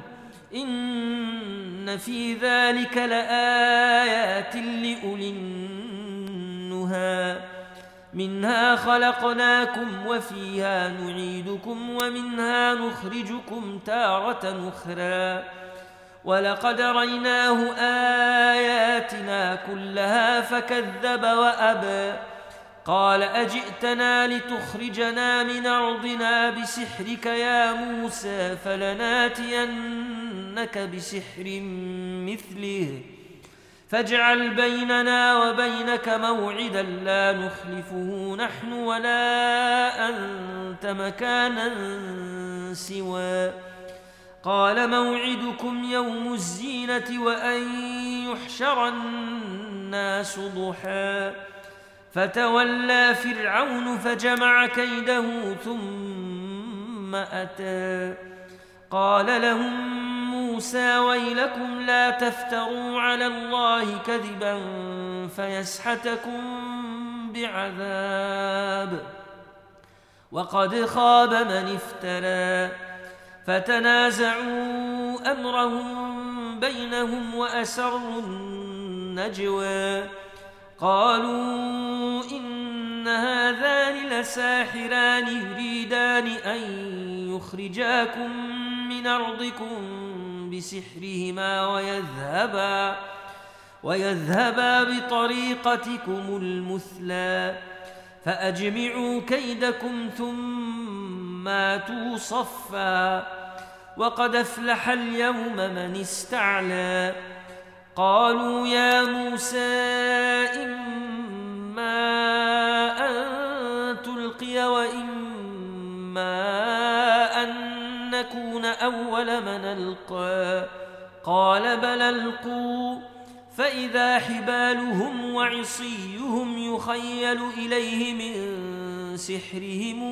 إن في ذلك لآيات لأولي النهى منها خلقناكم وفيها نعيدكم ومنها نخرجكم تارة أخرى ولقد ريناه آياتنا كلها فكذب وأبى قال أجئتنا لتخرجنا من أرضنا بسحرك يا موسى فلناتينك بسحر مثله فاجعل بيننا وبينك موعدا لا نخلفه نحن ولا أنت مكانا سوى قال موعدكم يوم الزينة وأن يحشر الناس ضحى فتولى فرعون فجمع كيده ثم أتى قال لهم موسى ويلكم لا تفتروا على الله كذبا فيسحتكم بعذاب وقد خاب من افترى فتنازعوا أمرهم بينهم وأسروا النجوى قالوا إن هذان لساحران يريدان أن يخرجاكم من أرضكم بسحرهما ويذهبا, ويذهبا بطريقتكم المثلى فأجمعوا كيدكم ثم آتوا صفا وقد أفلح اليوم من استعلى قالوا يا موسى إما أن تلقي وإما أن نكون أول من ألقى قال بل ألقوا فإذا حبالهم وعصيهم يخيل إليه من سحرهم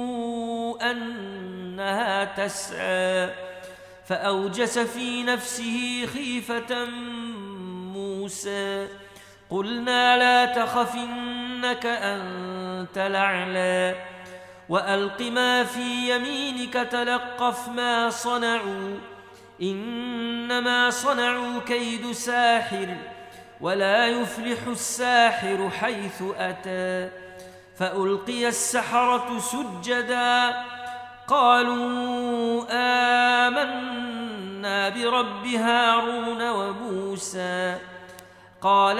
أنها تسعى فأوجس في نفسه خيفة موسى قلنا لا تخف إنك أنت الأعلى وألق ما في يمينك تلقف ما صنعوا إنما صنعوا كيد ساحر ولا يفلح الساحر حيث أتى فألقي السحرة سجدا قالوا آمنا برب هارون وموسى قال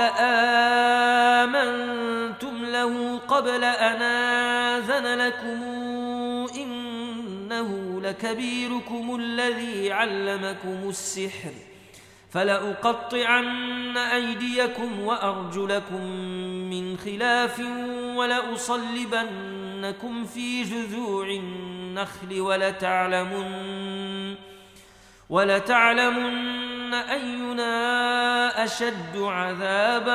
آمنتم له قبل أن آذن لكم إنه لكبيركم الذي علمكم السحر فلأقطعن أيديكم وأرجلكم من خلاف ولأصلبنكم في جذوع النخل ولتعلمن, ولتعلمن أينا أشد عذابا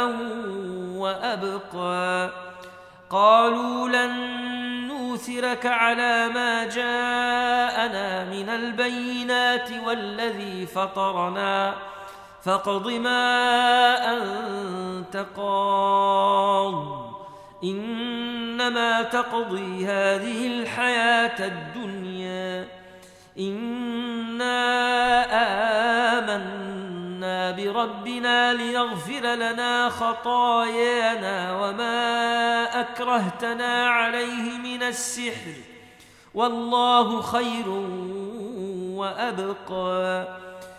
وأبقى قالوا لن نوثرك على ما جاءنا من البينات والذي فطرنا فاقض ما أنت قاض إنما تقضي هذه الحياة الدنيا إنا آمنا بربنا ليغفر لنا خطايانا وما أكرهتنا عليه من السحر والله خير وأبقى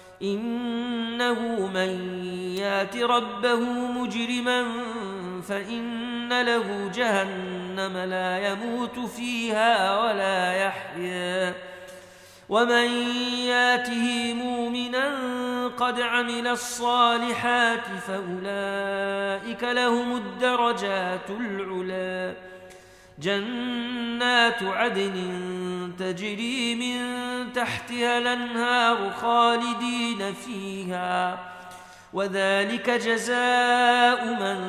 إنه من يات ربه مجرما فإن له جهنم لا يموت فيها ولا يحيا ومن ياته مؤمنا قد عمل الصالحات فأولئك لهم الدرجات العلى جنات عدن تجري من تحتها الأنهار خالدين فيها وذلك جزاء من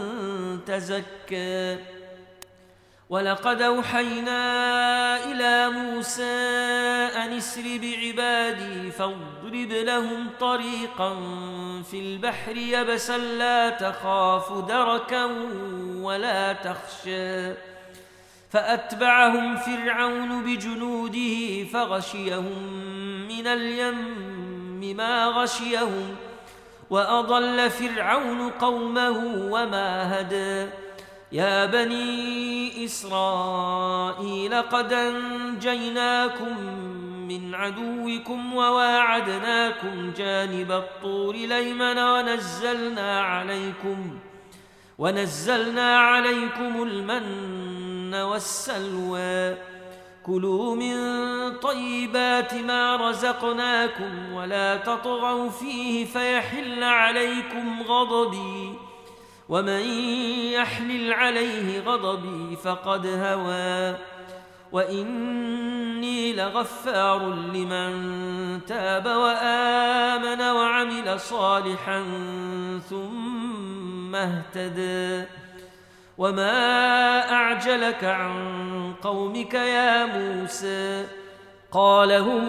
تزكى ولقد أوحينا إلى موسى أن اسر بعبادي فاضرب لهم طريقا في البحر يبسا لا تخاف دركا ولا تخشى فأتبعهم فرعون بجنوده فغشيهم من اليم ما غشيهم وأضل فرعون قومه وما هدى يا بني إسرائيل قد أنجيناكم من عدوكم وواعدناكم جانب الطور الأيمن ونزلنا عليكم ونزلنا عليكم المن والسلوى كلوا من طيبات ما رزقناكم ولا تطغوا فيه فيحل عليكم غضبي ومن يحلل عليه غضبي فقد هوى وإني لغفار لمن تاب وآمن وعمل صالحا ثم اهتدى وما أعجلك عن قومك يا موسى قال هم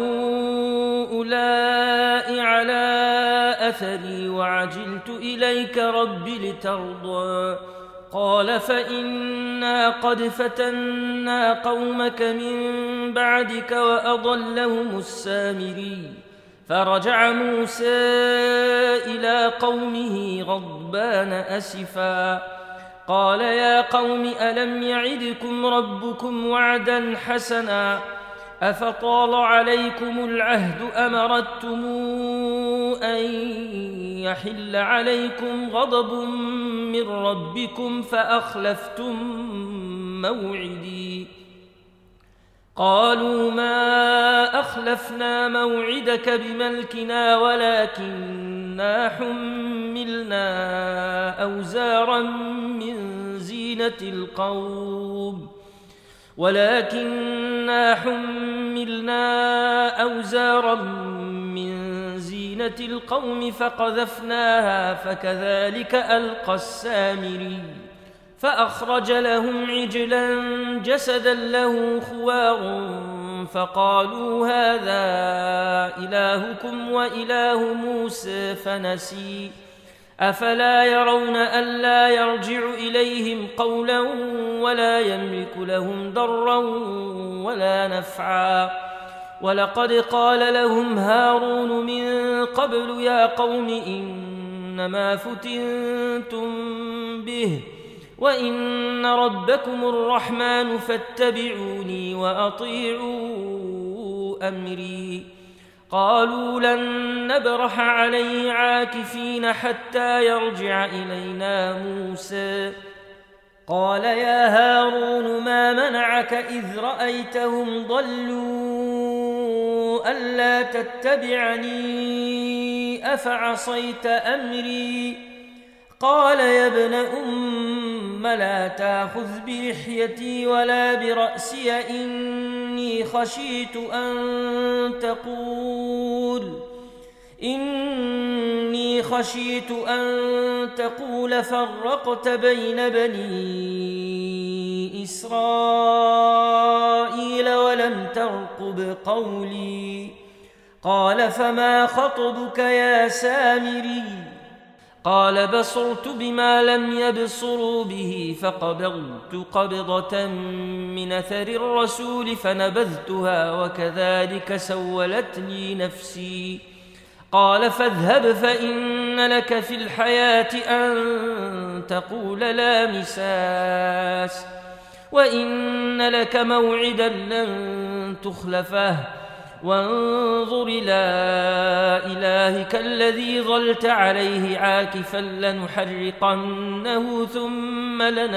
أولئك على أثري وعجلت إليك رب لترضى قال فإنا قد فتنا قومك من بعدك وأضلهم السامري فرجع موسى إلى قومه غضبان أسفا قال يا قوم ألم يعدكم ربكم وعدا حسنا أفطال عليكم العهد أم أردتم أن يحل عليكم غضب من ربكم فأخلفتم موعدي قالوا ما أخلفنا موعدك بملكنا ولكننا حملنا أوزارا من زينة القوم ولكننا حملنا أوزارا من زينة القوم فقذفناها فكذلك ألقى السامري فأخرج لهم عجلا جسدا له خوار فقالوا هذا إلهكم وإله موسى فنسي أفلا يرون ألا يرجع إليهم قولا ولا يملك لهم ضرا ولا نفعا ولقد قال لهم هارون من قبل يا قوم إنما فتنتم به وإن ربكم الرحمن فاتبعوني وأطيعوا أمري قالوا لن نبرح عليه عاكفين حتى يرجع إلينا موسى قال يا هارون ما منعك إذ رأيتهم ضلوا ألا تتبعني أفعصيت أمري قال يا ابن أم لا تأخذ بلحيتي ولا برأسي إني خشيت أن تقول إني خشيت أن تقول فرقت بين بني إسرائيل ولم ترقب قولي قال فما خطبك يا سامري قال بصرت بما لم يبصروا به فقبضت قبضة من أثر الرسول فنبذتها وكذلك سولت لي نفسي قال فاذهب فإن لك في الحياة أن تقول لا مساس وإن لك موعدا لن تخلفه وانظر إلى إلهك الذي ظلت عليه عاكفا لنحرقنه ثم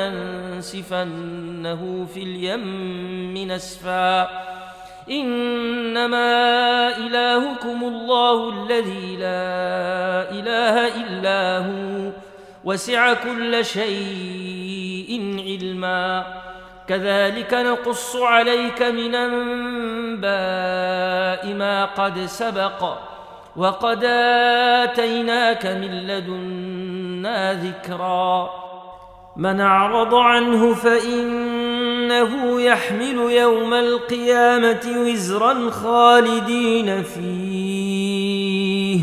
لننسفنه في اليم نسفا إنما إلهكم الله الذي لا إله إلا هو وسع كل شيء علما كذلك نقص عليك من أنباء ما قد سبق وقد آتيناك من لدنا ذكرا من أعرض عنه فإنه يحمل يوم القيامة وزرا خالدين فيه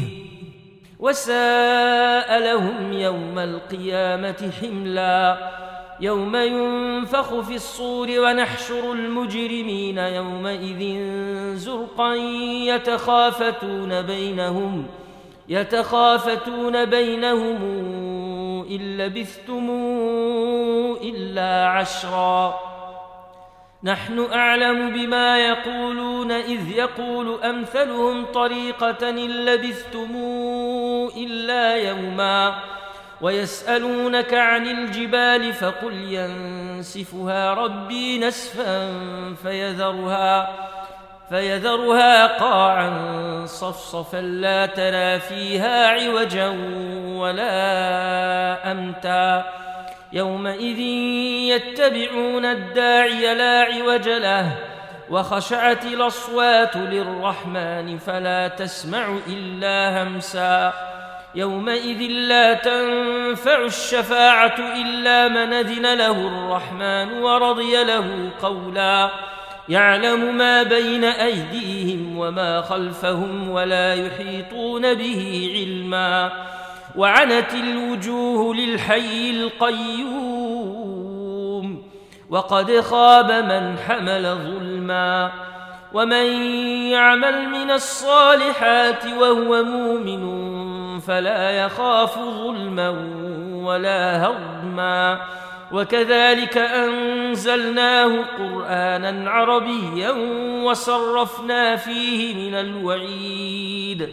وساء لهم يوم القيامة حملا يوم ينفخ في الصور ونحشر المجرمين يومئذ زرقا يتخافتون بينهم يتخافتون بينهم إن لبثتم إلا عشرا نحن أعلم بما يقولون إذ يقول أمثلهم طريقة إن لبثتم إلا يوما ويسألونك عن الجبال فقل ينسفها ربي نسفا فيذرها فيذرها قاعا صفصفا لا ترى فيها عوجا ولا أمتا يومئذ يتبعون الداعي لا عوج له وخشعت الأصوات للرحمن فلا تسمع إلا همسا يومئذ لا تنفع الشفاعة إلا من أذن له الرحمن ورضي له قولا يعلم ما بين أيديهم وما خلفهم ولا يحيطون به علما وعنت الوجوه للحي القيوم وقد خاب من حمل ظلما ومن يعمل من الصالحات وهو مؤمن فلا يخاف ظلما ولا هضما وكذلك أنزلناه قرآنا عربيا وصرفنا فيه من الوعيد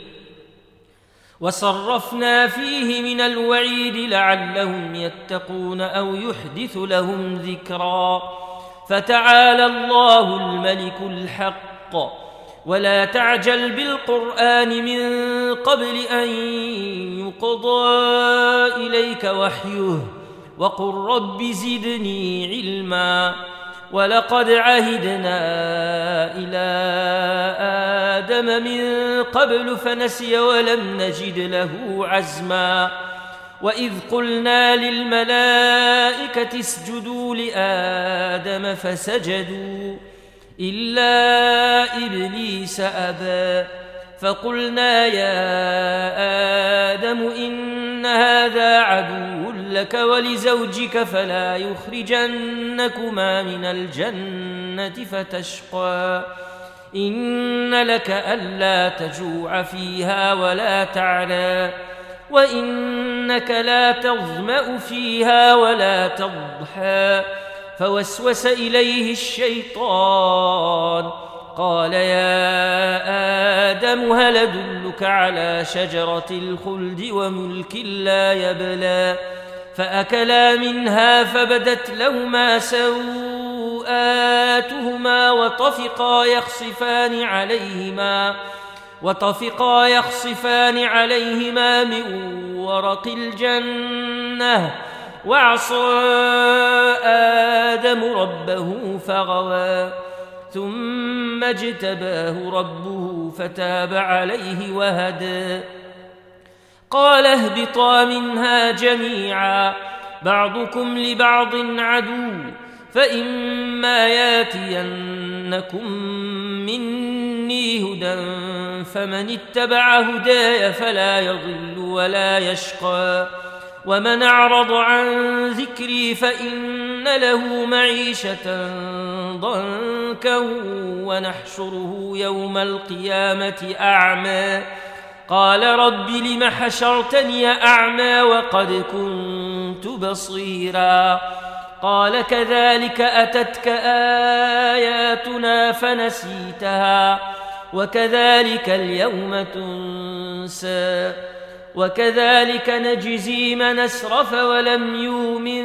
وصرفنا فيه من الوعيد لعلهم يتقون أو يحدث لهم ذكرا فتعالى الله الملك الحق ولا تعجل بالقرآن من قبل أن يقضى إليك وحيه وقل رب زدني علما ولقد عهدنا إلى آدم من قبل فنسي ولم نجد له عزما وإذ قلنا للملائكة اسجدوا لآدم فسجدوا إلا إبليس أبى فقلنا يا آدم إن هذا عدو لك ولزوجك فلا يخرجنكما من الجنة فتشقى إن لك ألا تجوع فيها ولا تعلى وإنك لا تظمأ فيها ولا تضحى فوسوس إليه الشيطان قال يا آدم هل أدلك على شجرة الخلد وملك لا يبلى فأكلا منها فبدت لهما سوآتهما وطفقا يخصفان عليهما وطفقا يخصفان عليهما من ورق الجنة وعصى آدم ربه فغوى ثم اجتباه ربه فتاب عليه وهدى قال اهبطا منها جميعا بعضكم لبعض عدو فإما ياتينكم مني هدى فمن اتبع هداي فلا يضل ولا يشقى ومن أعرض عن ذكري فإن له معيشة ضنكا ونحشره يوم القيامة أعمى قال رب لم حشرتني أعمى وقد كنت بصيرا قال كذلك أتتك آياتنا فنسيتها وكذلك اليوم تنسى وكذلك نجزي من أسرف ولم يؤمن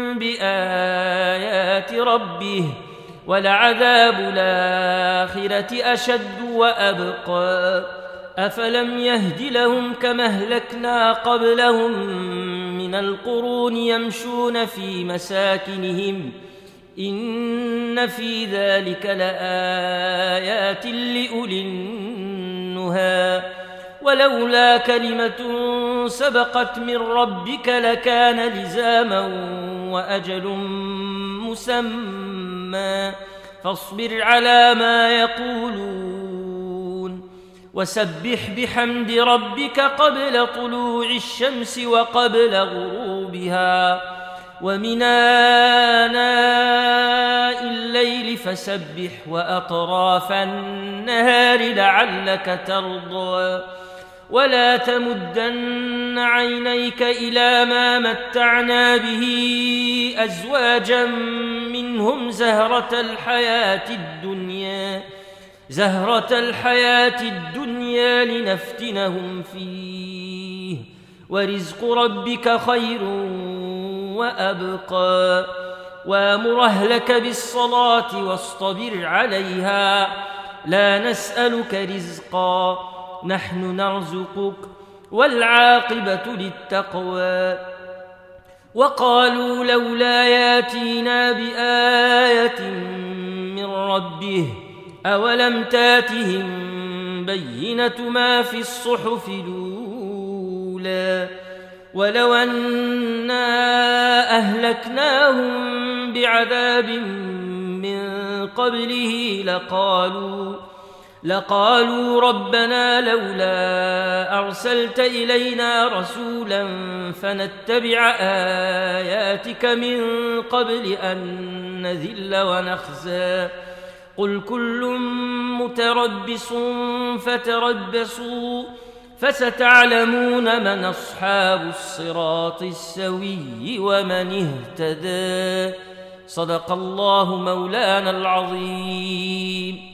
بآيات ربه ولعذاب الآخرة أشد وأبقى أفلم يهد لهم كما أهلكنا قبلهم من القرون يمشون في مساكنهم إن في ذلك لآيات لأولي النهى ولولا كلمة سبقت من ربك لكان لزاما وأجل مسمى فاصبر على ما يقولون وسبح بحمد ربك قبل طلوع الشمس وقبل غروبها ومن آناء الليل فسبح وأطراف النهار لعلك ترضى ولا تمدن عينيك إلى ما متعنا به أزواجا منهم زهرة الحياة الدنيا زهرة الحياة الدنيا لنفتنهم فيه ورزق ربك خير وأبقى وامر أهلك بالصلاة واصطبر عليها لا نسألك رزقا نحن نرزقك والعاقبة للتقوى وقالوا لولا ياتينا بآية من ربه أولم تاتهم بينة ما في الصحف الأولى ولو أنا أهلكناهم بعذاب من قبله لقالوا لقالوا ربنا لولا أرسلت إلينا رسولا فنتبع آياتك من قبل أن نذل ونخزى قل كل متربص فتربصوا فستعلمون من أصحاب الصراط السوي ومن اهتدى. صدق الله مولانا العظيم.